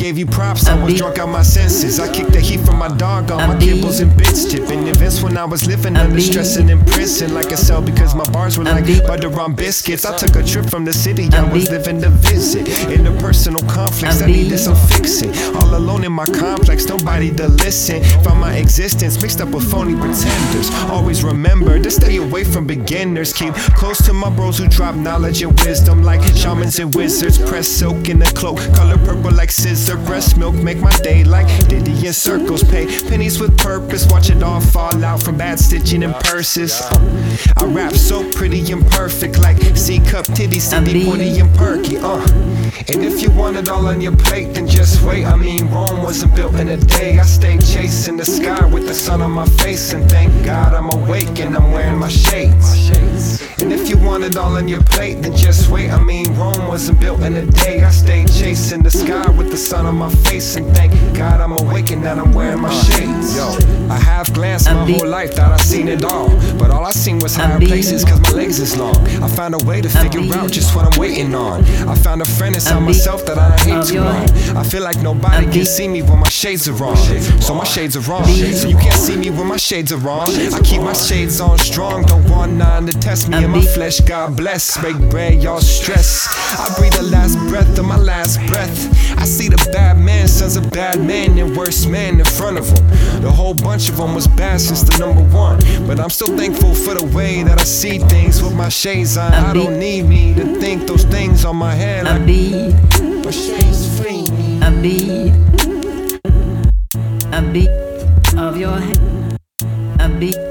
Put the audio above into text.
gave you props, I was drunk out my senses. I kicked the heat from my dog on my cables and bits, tipping events when I was living under stress and in prison. Like a cell because my bars were like butter on biscuits. I took a trip from the city, I was living to visit. Interpersonal conflicts, I needed some fixing. All alone in my complex, nobody to listen. Found my existence mixed up with phony pretenders. Always remember to stay away from beginners. Keep close to my bros who drop knowledge and wisdom like shamans and wizards. Press silk in a cloak, color purple like scissor. Breast milk make my day like Diddy in circles. Pay pennies with purpose, watch it all fall out from bad stitching and purses. I rap so pretty and perfect like C-cup titty, Cindy, Woody and Perky. And if you want it all on your plate, then just wait. I mean, Rome wasn't built in a day. I stayed chasing the sky with the sun on my face, and thank God I'm awake and I'm wearing my shades. And if you want it all on your plate, then just wait. I mean, Rome wasn't built in a day. I stayed chasing the sky with the sun on my face, and thank God I'm awake and that I'm wearing my shades. Yo, I have glanced my whole life, thought I seen it all, but all I seen was higher places cause my legs is long. I found a way to figure out just what I'm waiting on. I found a friend inside myself that I hate too long. I feel like nobody can see me when my shades are wrong. So my shades are wrong, so you can't see me when my shades are wrong. I keep my shades on strong, don't want none to test me in my flesh. God bless, break bread, y'all stress. I breathe the last breath of my last breath. I see the bad man, sons of bad men, and worst men in front of them. The whole bunch of them was bad since the number one, but I'm still thankful for the way that I see things with my shades on. I don't need me to think those things on my head like my shades free me. A beat of your head, a beat